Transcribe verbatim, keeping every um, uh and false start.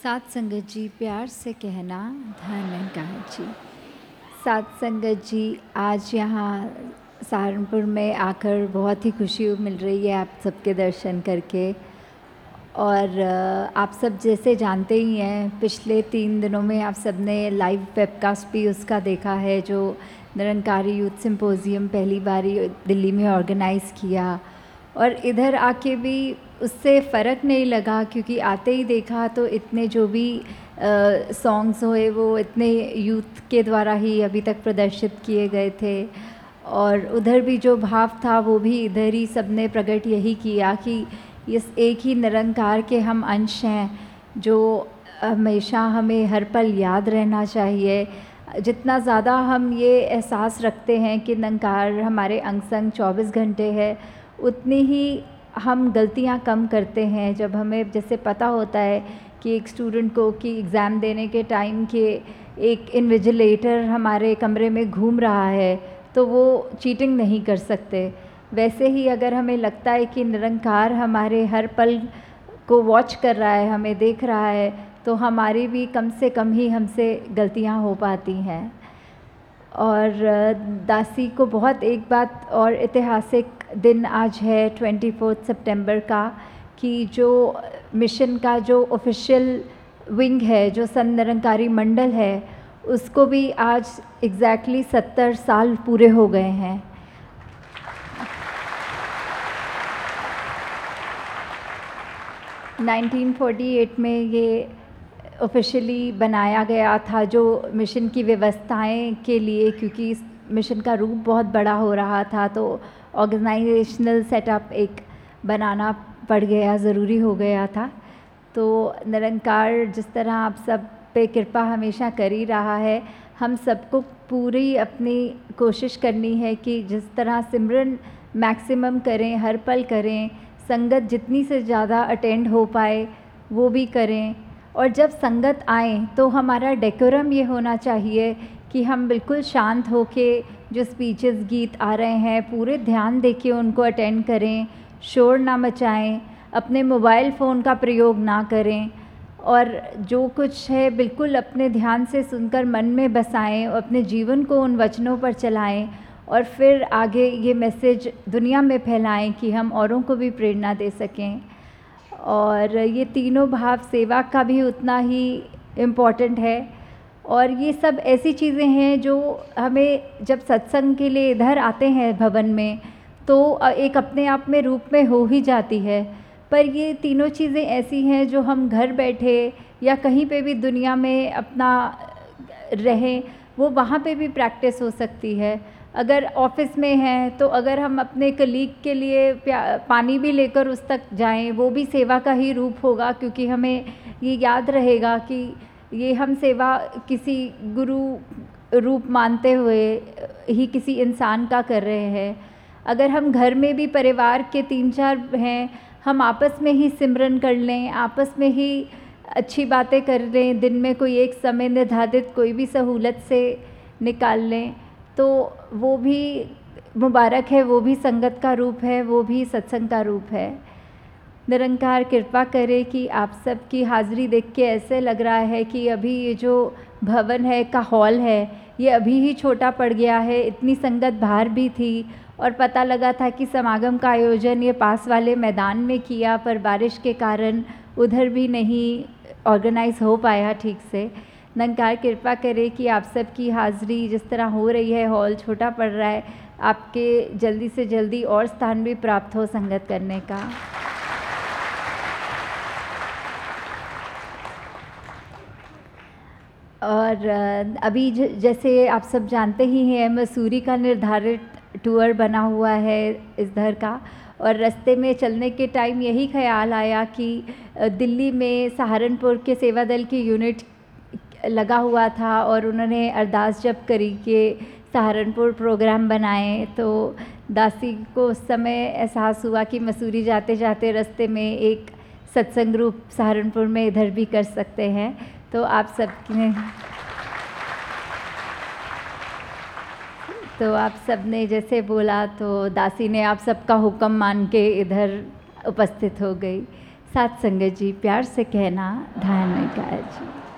सात संगत जी, प्यार से कहना धर्मकार जी। सात संगत जी, आज यहाँ सहारनपुर में आकर बहुत ही खुशी मिल रही है आप सबके दर्शन करके। और आप सब जैसे जानते ही हैं, पिछले तीन दिनों में आप सब ने लाइव वेबकास्ट भी उसका देखा है, जो निरंकारी यूथ सिंपोजियम पहली बारी दिल्ली में ऑर्गेनाइज़ किया। और इधर आके भी उससे फ़र्क नहीं लगा, क्योंकि आते ही देखा तो इतने जो भी सॉन्ग्स हुए वो इतने यूथ के द्वारा ही अभी तक प्रदर्शित किए गए थे। और उधर भी जो भाव था वो भी इधर ही सबने प्रकट यही किया कि इस एक ही निरंकार के हम अंश हैं, जो हमेशा हमें हर पल याद रहना चाहिए। जितना ज़्यादा हम ये एहसास रखते हैं कि निरंकार हमारे अंग संग चौबीस घंटे है, उतनी ही हम गलतियां कम करते हैं। जब हमें जैसे पता होता है कि एक स्टूडेंट को कि एग्ज़ाम देने के टाइम के एक इन्विजिलेटर हमारे कमरे में घूम रहा है, तो वो चीटिंग नहीं कर सकते। वैसे ही अगर हमें लगता है कि निरंकार हमारे हर पल को वॉच कर रहा है, हमें देख रहा है, तो हमारी भी कम से कम ही हमसे गलतियां हो पाती हैं। और दासी को बहुत एक बात और ऐतिहासिक दिन आज है चौबीस सितंबर का, कि जो मिशन का जो ऑफिशियल विंग है, जो संत निरंकारी मंडल है, उसको भी आज एग्जैक्टली सत्तर साल पूरे हो गए हैं। नाइनटीन फोर्टी एट में ये ऑफिशियली बनाया गया था, जो मिशन की व्यवस्थाएं के लिए, क्योंकि इस मिशन का रूप बहुत बड़ा हो रहा था, तो ऑर्गेनाइजेशनल सेटअप एक बनाना पड़ गया, ज़रूरी हो गया था। तो निरंकार जिस तरह आप सब पे कृपा हमेशा कर ही रहा है, हम सबको पूरी अपनी कोशिश करनी है कि जिस तरह सिमरन मैक्सिमम करें, हर पल करें, संगत जितनी से ज़्यादा अटेंड हो पाए वो भी करें। और जब संगत आए तो हमारा डेकोरम ये होना चाहिए कि हम बिल्कुल शांत होके जो स्पीचेस गीत आ रहे हैं पूरे ध्यान देके उनको अटेंड करें, शोर ना मचाएं, अपने मोबाइल फ़ोन का प्रयोग ना करें, और जो कुछ है बिल्कुल अपने ध्यान से सुनकर मन में बसाएं और अपने जीवन को उन वचनों पर चलाएं, और फिर आगे ये मैसेज दुनिया में फैलाएं कि हम औरों को भी प्रेरणा दे सकें। और ये तीनों भाव सेवा का भी उतना ही इम्पॉर्टेंट है। और ये सब ऐसी चीज़ें हैं जो हमें जब सत्संग के लिए इधर आते हैं भवन में, तो एक अपने आप में रूप में हो ही जाती है। पर ये तीनों चीज़ें ऐसी हैं जो हम घर बैठे या कहीं पे भी दुनिया में अपना रहें, वो वहाँ पे भी प्रैक्टिस हो सकती है। अगर ऑफिस में हैं तो अगर हम अपने कलीग के लिए पानी भी लेकर उस तक जाएं, वो भी सेवा का ही रूप होगा, क्योंकि हमें ये याद रहेगा कि ये हम सेवा किसी गुरु रूप मानते हुए ही किसी इंसान का कर रहे हैं। अगर हम घर में भी परिवार के तीन चार हैं, हम आपस में ही सिमरन कर लें, आपस में ही अच्छी बातें कर लें, दिन में कोई एक समय निर्धारित कोई भी सहूलत से निकाल लें, तो वो भी मुबारक है, वो भी संगत का रूप है, वो भी सत्संग का रूप है। निरंकार कृपा करे कि आप सब की हाज़िरी देख के ऐसे लग रहा है कि अभी ये जो भवन है का हॉल है, ये अभी ही छोटा पड़ गया है। इतनी संगत बाहर भी थी और पता लगा था कि समागम का आयोजन ये पास वाले मैदान में किया, पर बारिश के कारण उधर भी नहीं ऑर्गेनाइज़ हो पाया ठीक से। निरंकार कृपा करे कि आप सब की हाज़िरी जिस तरह हो रही है, हॉल छोटा पड़ रहा है, आपके जल्दी से जल्दी और स्थान भी प्राप्त हो संगत करने का। और अभी जैसे आप सब जानते ही हैं, मसूरी का निर्धारित टूर बना हुआ है इधर का, और रास्ते में चलने के टाइम यही ख्याल आया कि दिल्ली में सहारनपुर के सेवा दल की यूनिट लगा हुआ था और उन्होंने अरदास जप करी कि सहारनपुर प्रोग्राम बनाएं। तो दासी को उस समय एहसास हुआ कि मसूरी जाते जाते रास्ते में एक सत्संग ग्रुप सहारनपुर में इधर भी कर सकते हैं। तो आप सब ने तो आप सब ने जैसे बोला, तो दासी ने आप सबका हुक्म मान के इधर उपस्थित हो गई। साथ संगत जी प्यार से कहना, ध्यान में गाया जी।